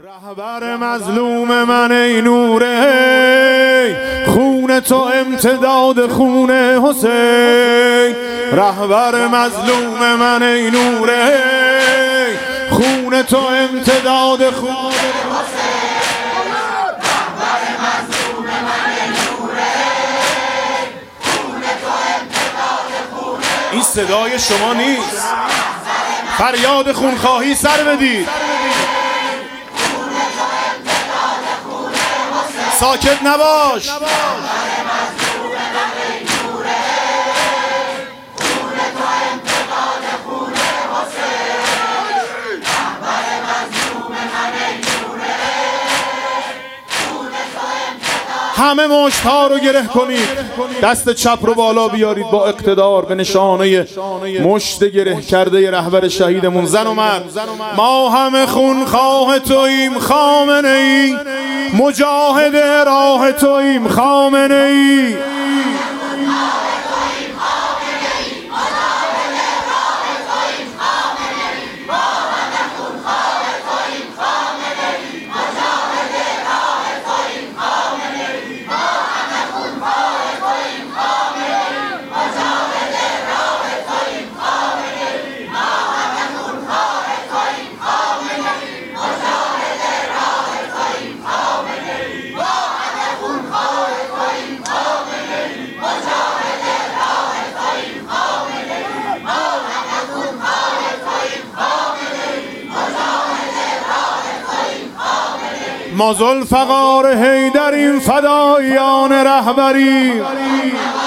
رهبر مظلوم من ای نوره، خون تو امتداد خون حسین. رهبر مظلوم من ای نوره، خون تو امتداد خون حسین. رهبر مظلوم من ای نوره، خون تو امتداد خون حسین. این صدای شما نیست، فریاد خونخواهی سر بدید. ساکت نباش. همه مشت‌ها رو گره کنید، دست چپ رو بالا بیارید با اقتدار به نشانه مشت گره کرده رهبر شهیدمون زن و مرد. ما همه خونخواه توییم خامنه ای، مجاهد راه توییم خامنه ای. ما ذوالفقار حیدریم، فدایان رهبری.